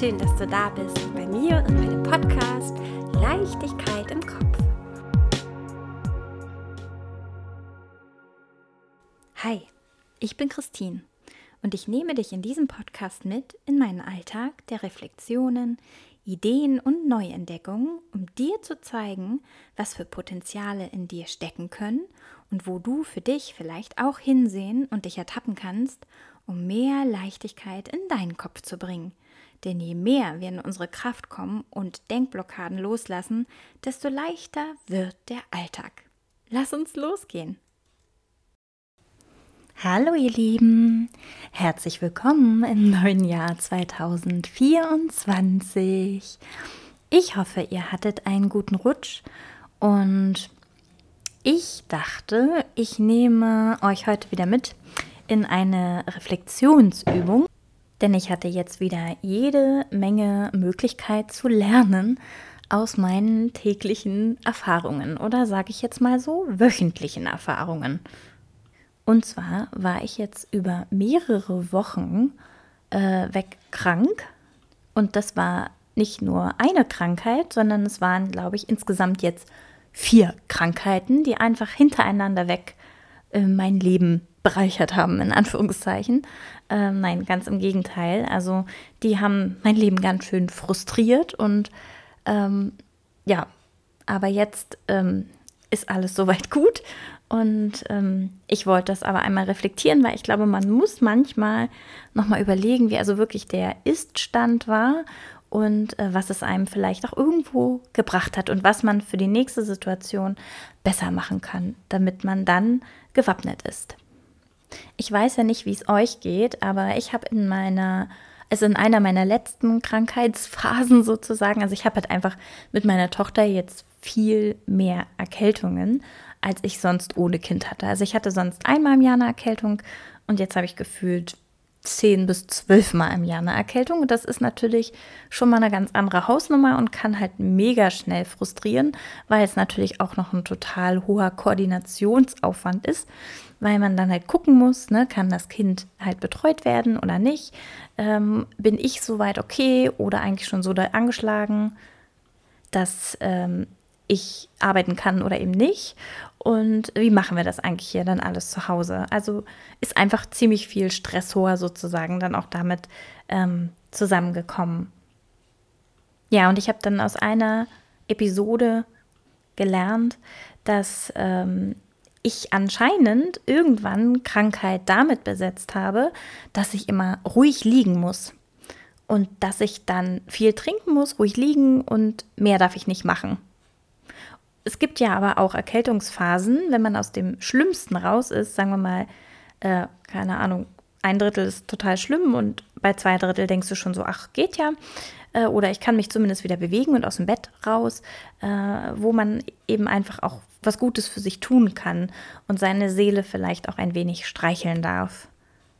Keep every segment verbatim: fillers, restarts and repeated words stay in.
schön, dass du da bist bei mir und meinem Podcast Leichtigkeit im Kopf. Hi, ich bin Christine und ich nehme dich in diesem Podcast mit in meinen Alltag der Reflexionen, Ideen und Neuentdeckungen, um dir zu zeigen, was für Potenziale in dir stecken können und wo du für dich vielleicht auch hinsehen und dich ertappen kannst, um mehr Leichtigkeit in deinen Kopf zu bringen. Denn je mehr wir in unsere Kraft kommen und Denkblockaden loslassen, desto leichter wird der Alltag. Lass uns losgehen! Hallo ihr Lieben, herzlich willkommen im neuen Jahr zwanzig vierundzwanzig. Ich hoffe, ihr hattet einen guten Rutsch und ich dachte, ich nehme euch heute wieder mit in eine Reflexionsübung, denn ich hatte jetzt wieder jede Menge Möglichkeit zu lernen aus meinen täglichen Erfahrungen oder sage ich jetzt mal so wöchentlichen Erfahrungen. Und zwar war ich jetzt über mehrere Wochen äh, weg krank und das war nicht nur eine Krankheit, sondern es waren, glaube ich, insgesamt jetzt vier Krankheiten, die einfach hintereinander weg äh, mein Leben bereichert haben, in Anführungszeichen. Äh, nein, ganz im Gegenteil. Also die haben mein Leben ganz schön frustriert und ähm, ja, aber jetzt ähm, ist alles soweit gut. Und ähm, ich wollte das aber einmal reflektieren, weil ich glaube, man muss manchmal nochmal überlegen, wie also wirklich der Ist-Stand war und äh, was es einem vielleicht auch irgendwo gebracht hat und was man für die nächste Situation besser machen kann, damit man dann gewappnet ist. Ich weiß ja nicht, wie es euch geht, aber ich habe in meiner, also in einer meiner letzten Krankheitsphasen sozusagen, also ich habe halt einfach mit meiner Tochter jetzt viel mehr Erkältungen, als ich sonst ohne Kind hatte. Also ich hatte sonst einmal im Jahr eine Erkältung und jetzt habe ich gefühlt zehn bis zwölf Mal im Jahr eine Erkältung. Und das ist natürlich schon mal eine ganz andere Hausnummer und kann halt mega schnell frustrieren, weil es natürlich auch noch ein total hoher Koordinationsaufwand ist, weil man dann halt gucken muss, ne, kann das Kind halt betreut werden oder nicht? Ähm, bin ich soweit okay oder eigentlich schon so da angeschlagen, dass ähm, ich arbeiten kann oder eben nicht? Und wie machen wir das eigentlich hier dann alles zu Hause? Also ist einfach ziemlich viel Stressor sozusagen dann auch damit ähm, zusammengekommen. Ja, und ich habe dann aus einer Episode gelernt, dass ähm, ich anscheinend irgendwann Krankheit damit besetzt habe, dass ich immer ruhig liegen muss. Und dass ich dann viel trinken muss, ruhig liegen und mehr darf ich nicht machen. Es gibt ja aber auch Erkältungsphasen, wenn man aus dem Schlimmsten raus ist, sagen wir mal, äh, keine Ahnung, ein Drittel ist total schlimm und bei zwei Drittel denkst du schon so, ach, geht ja. Äh, oder ich kann mich zumindest wieder bewegen und aus dem Bett raus, äh, wo man eben einfach auch was Gutes für sich tun kann und seine Seele vielleicht auch ein wenig streicheln darf.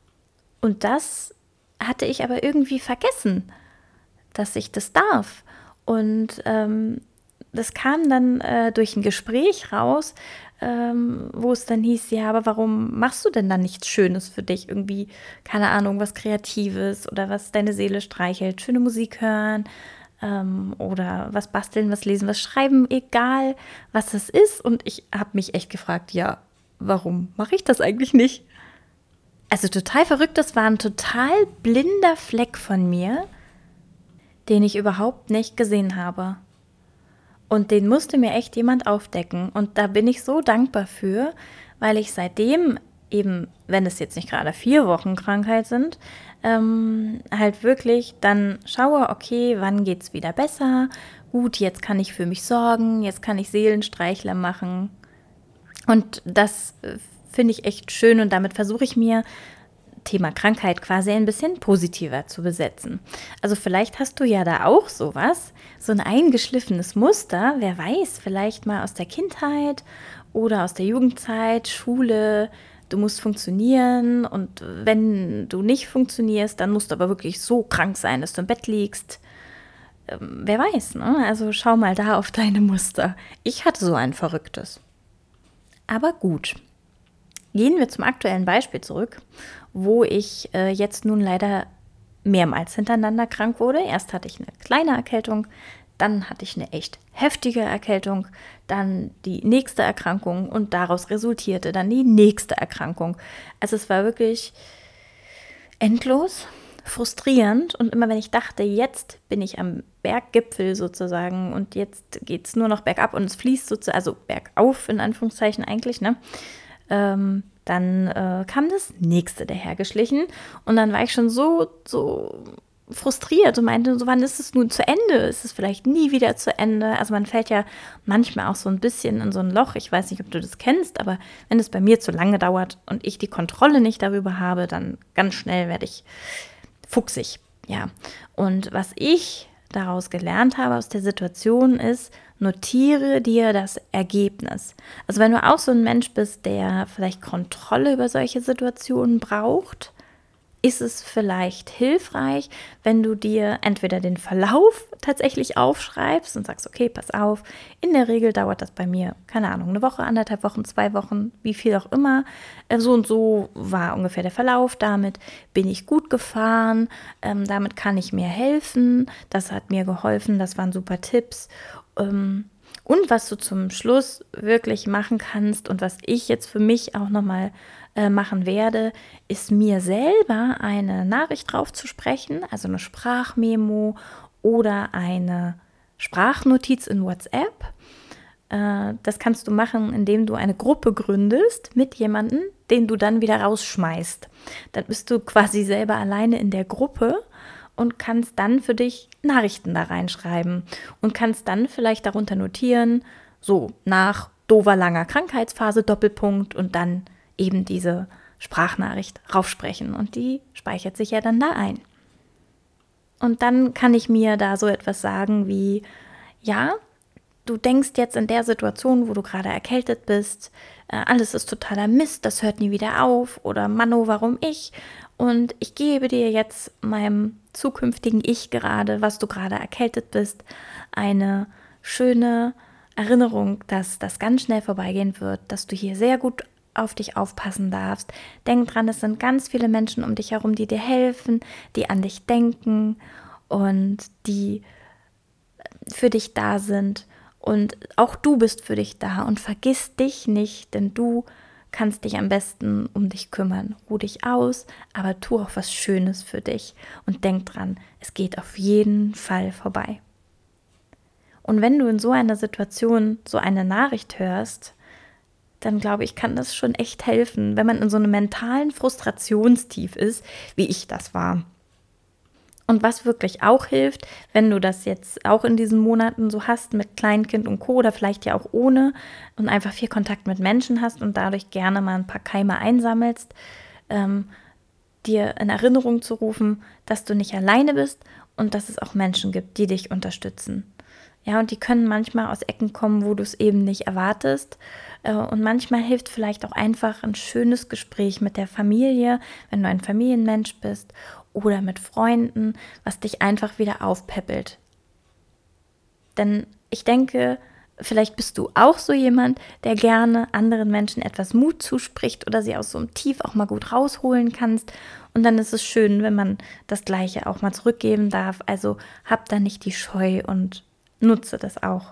Und das hatte ich aber irgendwie vergessen, dass ich das darf. Und ähm, das kam dann äh, durch ein Gespräch raus, ähm, wo es dann hieß, ja, aber warum machst du denn dann nichts Schönes für dich? Irgendwie, keine Ahnung, was Kreatives oder was deine Seele streichelt, schöne Musik hören ähm, oder was basteln, was lesen, was schreiben, egal was es ist. Und ich habe mich echt gefragt, ja, warum mache ich das eigentlich nicht? Also total verrückt, das war ein total blinder Fleck von mir, den ich überhaupt nicht gesehen habe. Und den musste mir echt jemand aufdecken. Und da bin ich so dankbar für, weil ich seitdem eben, wenn es jetzt nicht gerade vier Wochen Krankheit sind, ähm, halt wirklich dann schaue, okay, wann geht's wieder besser? Gut, jetzt kann ich für mich sorgen, jetzt kann ich Seelenstreichler machen. Und das äh, finde ich echt schön und damit versuche ich mir Thema Krankheit quasi ein bisschen positiver zu besetzen. Also vielleicht hast du ja da auch sowas, so ein eingeschliffenes Muster, wer weiß, vielleicht mal aus der Kindheit oder aus der Jugendzeit, Schule, du musst funktionieren und wenn du nicht funktionierst, dann musst du aber wirklich so krank sein, dass du im Bett liegst. Ähm, wer weiß, ne? Also schau mal da auf deine Muster. Ich hatte so ein verrücktes. Aber gut. Gehen wir zum aktuellen Beispiel zurück, wo ich äh, jetzt nun leider mehrmals hintereinander krank wurde. Erst hatte ich eine kleine Erkältung, dann hatte ich eine echt heftige Erkältung, dann die nächste Erkrankung und daraus resultierte dann die nächste Erkrankung. Also es war wirklich endlos, frustrierend und immer wenn ich dachte, jetzt bin ich am Berggipfel sozusagen und jetzt geht es nur noch bergab und es fließt sozusagen, also bergauf in Anführungszeichen eigentlich, ne? Ähm, dann äh, kam das nächste dahergeschlichen und dann war ich schon so, so frustriert und meinte so, wann ist es nun zu Ende? Ist es vielleicht nie wieder zu Ende? Also man fällt ja manchmal auch so ein bisschen in so ein Loch. Ich weiß nicht, ob du das kennst, aber wenn es bei mir zu lange dauert und ich die Kontrolle nicht darüber habe, dann ganz schnell werde ich fuchsig. Ja, und was ich daraus gelernt habe aus der Situation ist, notiere dir das Ergebnis. Also wenn du auch so ein Mensch bist, der vielleicht Kontrolle über solche Situationen braucht, ist es vielleicht hilfreich, wenn du dir entweder den Verlauf tatsächlich aufschreibst und sagst, okay, pass auf, in der Regel dauert das bei mir, keine Ahnung, eine Woche, anderthalb Wochen, zwei Wochen, wie viel auch immer. So und so war ungefähr der Verlauf, damit bin ich gut gefahren, ähm, damit kann ich mir helfen, das hat mir geholfen, das waren super Tipps. Ähm, Und was du zum Schluss wirklich machen kannst und was ich jetzt für mich auch nochmal äh, machen werde, ist mir selber eine Nachricht drauf zu sprechen, also eine Sprachmemo oder eine Sprachnotiz in WhatsApp. Äh, das kannst du machen, indem du eine Gruppe gründest mit jemandem, den du dann wieder rausschmeißt. Dann bist du quasi selber alleine in der Gruppe und kannst dann für dich Nachrichten da reinschreiben und kannst dann vielleicht darunter notieren, so nach doofer langer Krankheitsphase, Doppelpunkt und dann eben diese Sprachnachricht raufsprechen und die speichert sich ja dann da ein. Und dann kann ich mir da so etwas sagen wie, ja, du denkst jetzt in der Situation, wo du gerade erkältet bist, äh, alles ist totaler Mist, das hört nie wieder auf oder Manno, warum ich? Und ich gebe dir jetzt meinem zukünftigen Ich gerade, was du gerade erkältet bist, eine schöne Erinnerung, dass das ganz schnell vorbeigehen wird, dass du hier sehr gut auf dich aufpassen darfst. Denk dran, es sind ganz viele Menschen um dich herum, die dir helfen, die an dich denken und die für dich da sind. Und auch du bist für dich da und vergiss dich nicht, denn du kannst dich am besten um dich kümmern. Ruh dich aus, aber tu auch was Schönes für dich und denk dran, es geht auf jeden Fall vorbei. Und wenn du in so einer Situation so eine Nachricht hörst, dann glaube ich, kann das schon echt helfen, wenn man in so einem mentalen Frustrationstief ist, wie ich das war. Und was wirklich auch hilft, wenn du das jetzt auch in diesen Monaten so hast mit Kleinkind und Co. oder vielleicht ja auch ohne und einfach viel Kontakt mit Menschen hast und dadurch gerne mal ein paar Keime einsammelst, ähm, dir in Erinnerung zu rufen, dass du nicht alleine bist und dass es auch Menschen gibt, die dich unterstützen. Ja, und die können manchmal aus Ecken kommen, wo du es eben nicht erwartest. Und manchmal hilft vielleicht auch einfach ein schönes Gespräch mit der Familie, wenn du ein Familienmensch bist, oder mit Freunden, was dich einfach wieder aufpäppelt. Denn ich denke, vielleicht bist du auch so jemand, der gerne anderen Menschen etwas Mut zuspricht oder sie aus so einem Tief auch mal gut rausholen kannst. Und dann ist es schön, wenn man das Gleiche auch mal zurückgeben darf. Also hab da nicht die Scheu und nutze das auch.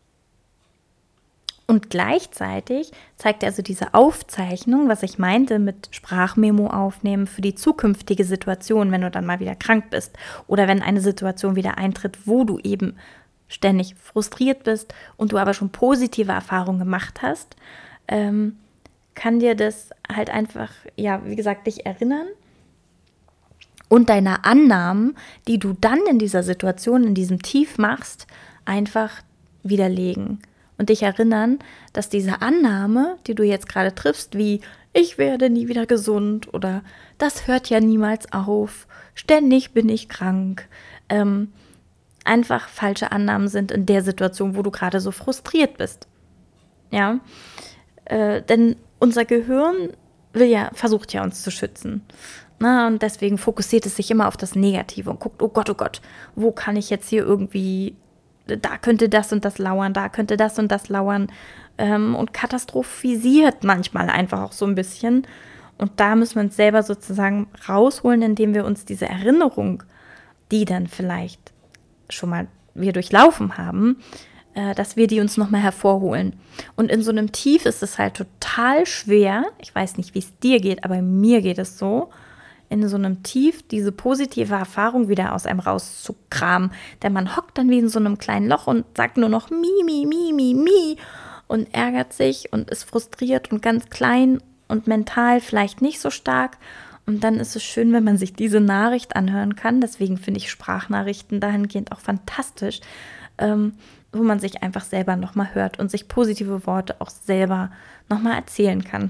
Und gleichzeitig zeigt also diese Aufzeichnung, was ich meinte mit Sprachmemo aufnehmen für die zukünftige Situation, wenn du dann mal wieder krank bist oder wenn eine Situation wieder eintritt, wo du eben ständig frustriert bist und du aber schon positive Erfahrungen gemacht hast, ähm, kann dir das halt einfach, ja, wie gesagt, dich erinnern und deine Annahmen, die du dann in dieser Situation, in diesem Tief machst, einfach widerlegen. Und dich erinnern, dass diese Annahme, die du jetzt gerade triffst, wie ich werde nie wieder gesund oder das hört ja niemals auf, ständig bin ich krank, ähm, einfach falsche Annahmen sind in der Situation, wo du gerade so frustriert bist. Ja, äh, denn unser Gehirn will ja, versucht ja uns zu schützen. Na, und deswegen fokussiert es sich immer auf das Negative und guckt, oh Gott, oh Gott, wo kann ich jetzt hier irgendwie, da könnte das und das lauern, da könnte das und das lauern ähm, und katastrophisiert manchmal einfach auch so ein bisschen. Und da müssen wir uns selber sozusagen rausholen, indem wir uns diese Erinnerung, die dann vielleicht schon mal wir durchlaufen haben, äh, dass wir die uns nochmal hervorholen. Und in so einem Tief ist es halt total schwer, ich weiß nicht, wie es dir geht, aber mir geht es so, in so einem Tief diese positive Erfahrung wieder aus einem rauszukramen. Denn man hockt dann wie in so einem kleinen Loch und sagt nur noch mi, mi, mi, mi, mi und ärgert sich und ist frustriert und ganz klein und mental vielleicht nicht so stark. Und dann ist es schön, wenn man sich diese Nachricht anhören kann. Deswegen finde ich Sprachnachrichten dahingehend auch fantastisch, ähm, wo man sich einfach selber nochmal hört und sich positive Worte auch selber nochmal erzählen kann.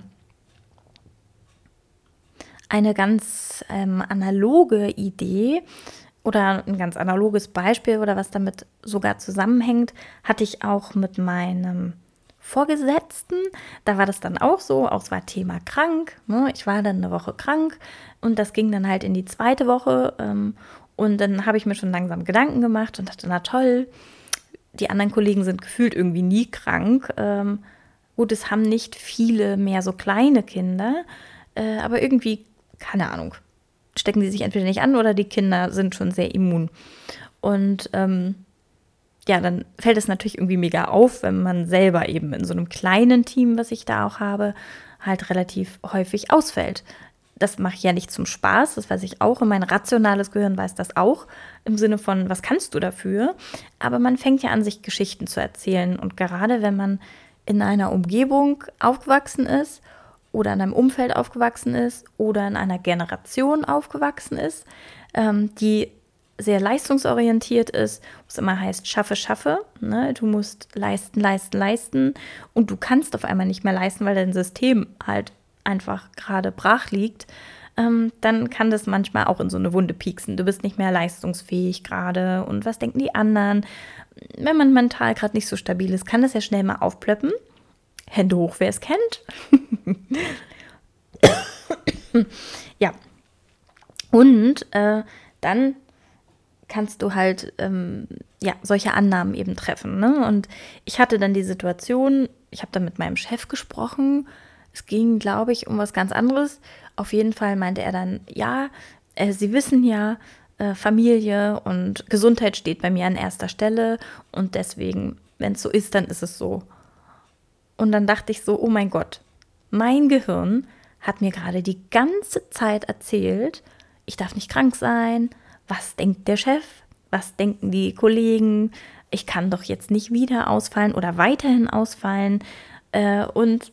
Eine ganz ähm, analoge Idee oder ein ganz analoges Beispiel oder was damit sogar zusammenhängt, hatte ich auch mit meinem Vorgesetzten. Da war das dann auch so, auch es war Thema krank. Ne? Ich war dann eine Woche krank und das ging dann halt in die zweite Woche. Ähm, und dann habe ich mir schon langsam Gedanken gemacht und dachte, na toll, die anderen Kollegen sind gefühlt irgendwie nie krank. Ähm, gut, es haben nicht viele mehr so kleine Kinder, äh, aber irgendwie, keine Ahnung, stecken die sich entweder nicht an oder die Kinder sind schon sehr immun. Und ähm, ja, dann fällt es natürlich irgendwie mega auf, wenn man selber eben in so einem kleinen Team, was ich da auch habe, halt relativ häufig ausfällt. Das mache ich ja nicht zum Spaß, das weiß ich auch. Und mein rationales Gehirn weiß das auch, im Sinne von, was kannst du dafür? Aber man fängt ja an, sich Geschichten zu erzählen. Und gerade wenn man in einer Umgebung aufgewachsen ist oder in einem Umfeld aufgewachsen ist oder in einer Generation aufgewachsen ist, ähm, die sehr leistungsorientiert ist, was immer heißt, schaffe, schaffe. Ne? Du musst leisten, leisten, leisten und du kannst auf einmal nicht mehr leisten, weil dein System halt einfach gerade brach liegt, ähm, dann kann das manchmal auch in so eine Wunde pieksen. Du bist nicht mehr leistungsfähig gerade und was denken die anderen? Wenn man mental gerade nicht so stabil ist, kann das ja schnell mal aufplöppen. Hände hoch, wer es kennt. Ja. Und äh, dann kannst du halt ähm, ja, solche Annahmen eben treffen. Ne? Und ich hatte dann die Situation, ich habe dann mit meinem Chef gesprochen, es ging, glaube ich, um was ganz anderes. Auf jeden Fall meinte er dann, ja, äh, Sie wissen ja, äh, Familie und Gesundheit steht bei mir an erster Stelle und deswegen, wenn es so ist, dann ist es so. Und dann dachte ich so, oh mein Gott, mein Gehirn hat mir gerade die ganze Zeit erzählt, ich darf nicht krank sein. Was denkt der Chef? Was denken die Kollegen? Ich kann doch jetzt nicht wieder ausfallen oder weiterhin ausfallen. Äh, und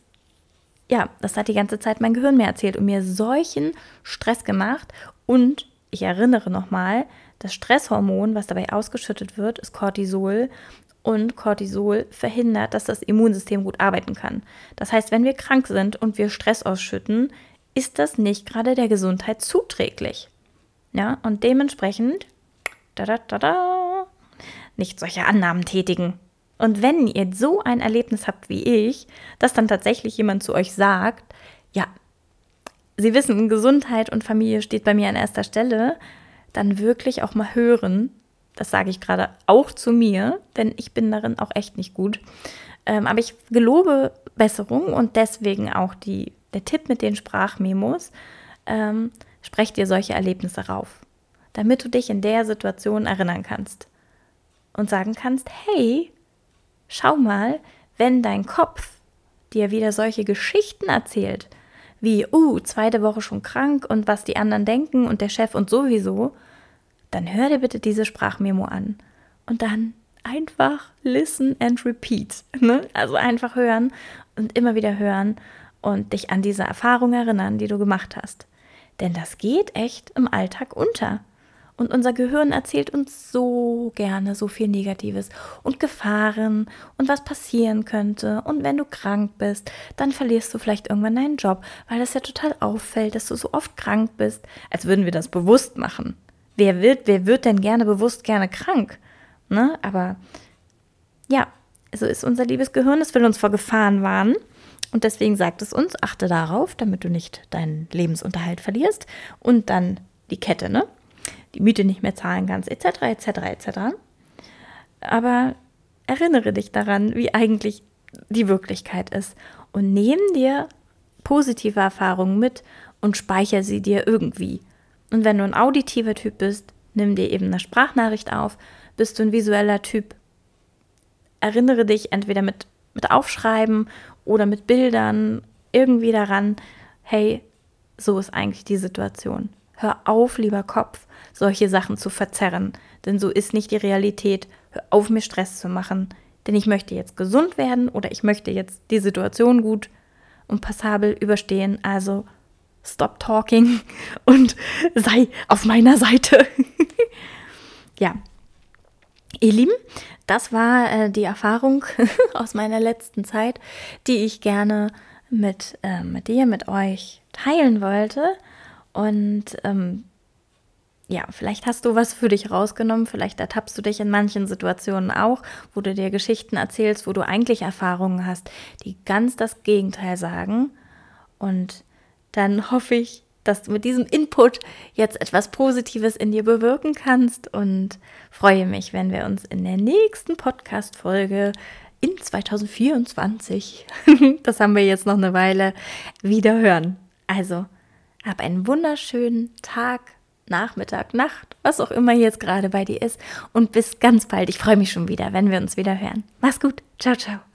ja, das hat die ganze Zeit mein Gehirn mir erzählt und mir solchen Stress gemacht. Und ich erinnere nochmal, das Stresshormon, was dabei ausgeschüttet wird, ist Cortisol. Und Cortisol verhindert, dass das Immunsystem gut arbeiten kann. Das heißt, wenn wir krank sind und wir Stress ausschütten, ist das nicht gerade der Gesundheit zuträglich. Ja, und dementsprechend da, da, da, da, nicht solche Annahmen tätigen. Und wenn ihr so ein Erlebnis habt wie ich, dass dann tatsächlich jemand zu euch sagt, ja, Sie wissen, Gesundheit und Familie steht bei mir an erster Stelle, dann wirklich auch mal hören, das sage ich gerade auch zu mir, denn ich bin darin auch echt nicht gut. Ähm, aber ich gelobe Besserung und deswegen auch die, der Tipp mit den Sprachmemos, ähm, sprech dir solche Erlebnisse rauf, damit du dich in der Situation erinnern kannst und sagen kannst, hey, schau mal, wenn dein Kopf dir wieder solche Geschichten erzählt, wie, uh, zweite Woche schon krank und was die anderen denken und der Chef und sowieso, dann hör dir bitte diese Sprachmemo an und dann einfach listen and repeat. Ne? Also einfach hören und immer wieder hören und dich an diese Erfahrung erinnern, die du gemacht hast. Denn das geht echt im Alltag unter. Und unser Gehirn erzählt uns so gerne so viel Negatives und Gefahren und was passieren könnte. Und wenn du krank bist, dann verlierst du vielleicht irgendwann deinen Job, weil das ja total auffällt, dass du so oft krank bist, als würden wir das bewusst machen. Wer wird, wer wird denn gerne bewusst gerne krank? Ne? Aber ja, so ist unser liebes Gehirn, es will uns vor Gefahren warnen. Und deswegen sagt es uns, achte darauf, damit du nicht deinen Lebensunterhalt verlierst und dann die Kette, ne? Die Miete nicht mehr zahlen kannst, et cetera, et cetera, et cetera. Aber erinnere dich daran, wie eigentlich die Wirklichkeit ist und nimm dir positive Erfahrungen mit und speichere sie dir irgendwie. Und wenn du ein auditiver Typ bist, nimm dir eben eine Sprachnachricht auf. Bist du ein visueller Typ, erinnere dich entweder mit, mit Aufschreiben oder mit Bildern irgendwie daran, hey, so ist eigentlich die Situation. Hör auf, lieber Kopf, solche Sachen zu verzerren, denn so ist nicht die Realität. Hör auf, mir Stress zu machen, denn ich möchte jetzt gesund werden oder ich möchte jetzt die Situation gut und passabel überstehen, also stop talking und sei auf meiner Seite. Ja, ihr Lieben, das war äh, die Erfahrung aus meiner letzten Zeit, die ich gerne mit, äh, mit dir, mit euch teilen wollte. Und ähm, ja, vielleicht hast du was für dich rausgenommen, vielleicht ertappst du dich in manchen Situationen auch, wo du dir Geschichten erzählst, wo du eigentlich Erfahrungen hast, die ganz das Gegenteil sagen. Und dann hoffe ich, dass du mit diesem Input jetzt etwas Positives in dir bewirken kannst und freue mich, wenn wir uns in der nächsten Podcast-Folge in zwanzig vierundzwanzig, das haben wir jetzt noch eine Weile, wieder hören. Also, hab einen wunderschönen Tag, Nachmittag, Nacht, was auch immer jetzt gerade bei dir ist und bis ganz bald. Ich freue mich schon wieder, wenn wir uns wieder hören. Mach's gut. Ciao, ciao.